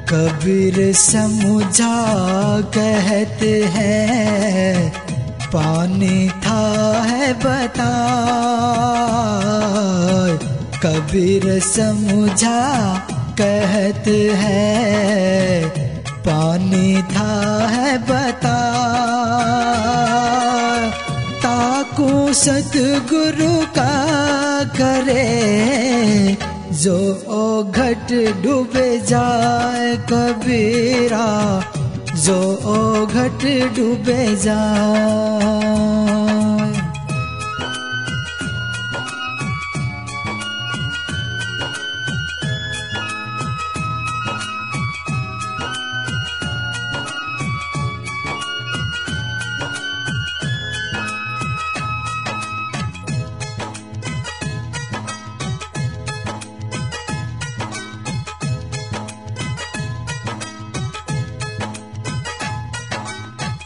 कबीर समझा कहते हैं पानी था है बता। कबीर समझा कहते हैं पानी था है बता। ताकू सतगुरु का करे जो ओ घट डूबे जाए कबीरा, जो ओ घट डूबे जाए।